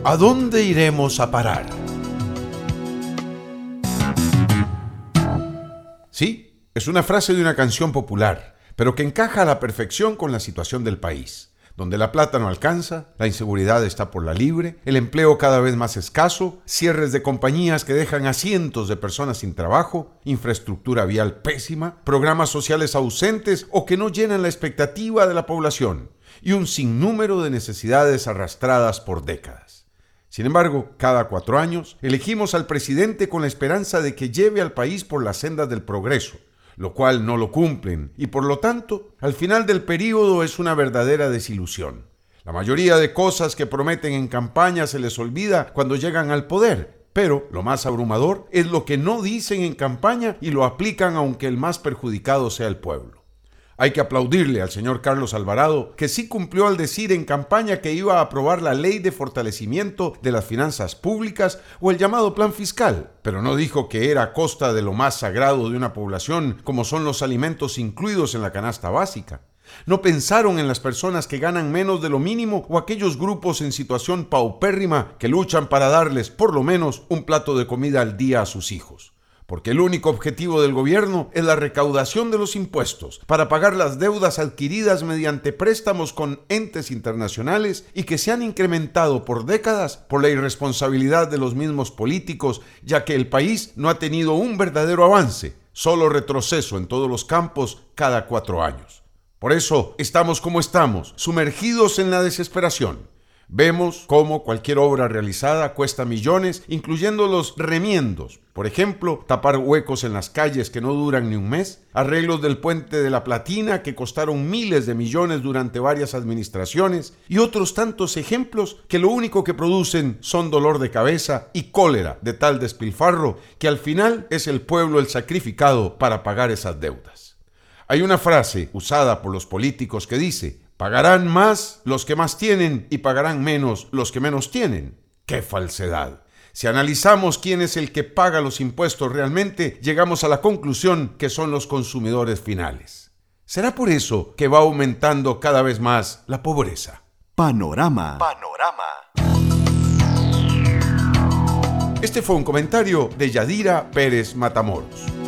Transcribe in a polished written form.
¿A dónde iremos a parar? Sí, es una frase de una canción popular, pero que encaja a la perfección con la situación del país, donde la plata no alcanza, la inseguridad está por la libre, el empleo cada vez más escaso, cierres de compañías que dejan a cientos de personas sin trabajo, infraestructura vial pésima, programas sociales ausentes o que no llenan la expectativa de la población, y un sinnúmero de necesidades arrastradas por décadas. Sin embargo, cada 4 años elegimos al presidente con la esperanza de que lleve al país por las sendas del progreso, lo cual no lo cumplen y por lo tanto, al final del período es una verdadera desilusión. La mayoría de cosas que prometen en campaña se les olvida cuando llegan al poder, pero lo más abrumador es lo que no dicen en campaña y lo aplican aunque el más perjudicado sea el pueblo. Hay que aplaudirle al señor Carlos Alvarado, que sí cumplió al decir en campaña que iba a aprobar la ley de fortalecimiento de las finanzas públicas o el llamado plan fiscal, pero no dijo que era a costa de lo más sagrado de una población, como son los alimentos incluidos en la canasta básica. No pensaron en las personas que ganan menos de lo mínimo o aquellos grupos en situación paupérrima que luchan para darles por lo menos un plato de comida al día a sus hijos. Porque el único objetivo del gobierno es la recaudación de los impuestos para pagar las deudas adquiridas mediante préstamos con entes internacionales y que se han incrementado por décadas por la irresponsabilidad de los mismos políticos, ya que el país no ha tenido un verdadero avance, solo retroceso en todos los campos cada 4 años. Por eso estamos como estamos, sumergidos en la desesperación. Vemos cómo cualquier obra realizada cuesta millones, incluyendo los remiendos. Por ejemplo, tapar huecos en las calles que no duran ni un mes, arreglos del puente de la Platina que costaron miles de millones durante varias administraciones y otros tantos ejemplos que lo único que producen son dolor de cabeza y cólera de tal despilfarro que al final es el pueblo el sacrificado para pagar esas deudas. Hay una frase usada por los políticos que dice: pagarán más los que más tienen y pagarán menos los que menos tienen. ¡Qué falsedad! Si analizamos quién es el que paga los impuestos realmente, llegamos a la conclusión que son los consumidores finales. ¿Será por eso que va aumentando cada vez más la pobreza? Panorama. Este fue un comentario de Yadira Pérez Matamoros.